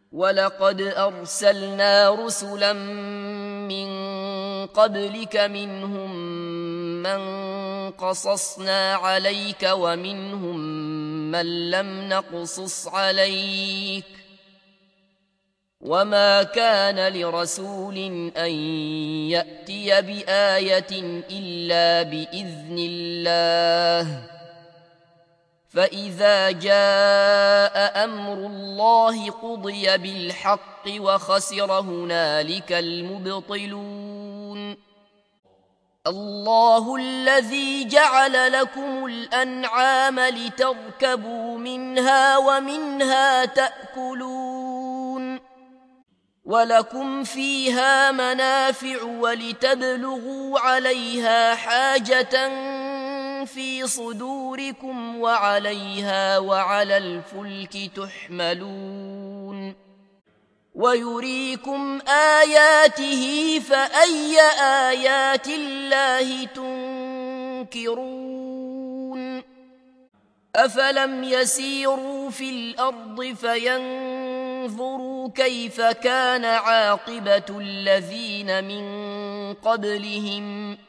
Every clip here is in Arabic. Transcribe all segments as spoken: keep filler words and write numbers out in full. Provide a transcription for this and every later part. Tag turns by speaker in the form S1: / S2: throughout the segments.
S1: ولقد أرسلنا رسلا من قبلك منهم من قصصنا عليك ومنهم من لم نقصص عليك وما كان لرسول أن يأتي بآية إلا بإذن الله فإذا جاء أمر الله قضي بالحق وخسر هنالك المبطلون الله الذي جعل لكم الأنعام لتركبوا منها ومنها تأكلون ولكم فيها منافع ولتبلغوا عليها حاجة في صدوركم وعليها وعلى الفلك تحملون ويريكم آياته فأي آيات الله تنكرون أفلم يسيروا في الأرض فينظروا كيف كان عاقبة الذين من قبلهم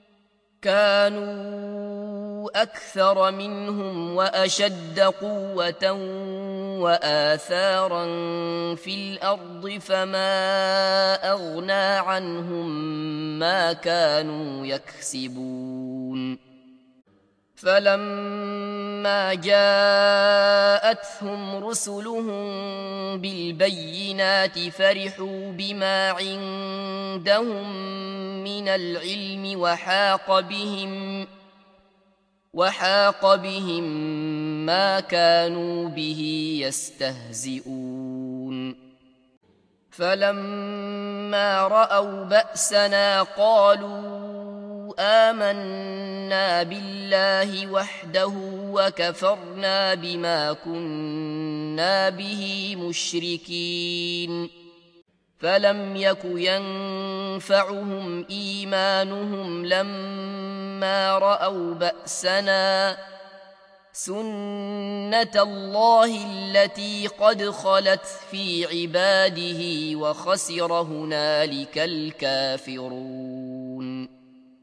S1: كانوا أكثر منهم وأشد قوة وآثارا في الأرض فما أغنى عنهم ما كانوا يكسبون فلما جاءتهم رسلهم بالبينات فرحوا بما عندهم من العلم وحاق بهم وحاق بهم ما كانوا به يستهزئون فلما رأوا بأسنا قالوا آمنا بالله وحده وكفرنا بما كنا به مشركين فلم يك ينفعهم إيمانهم لما رأوا بأسنا سنة الله التي قد خلت في عباده وخسر هنالك الكافرون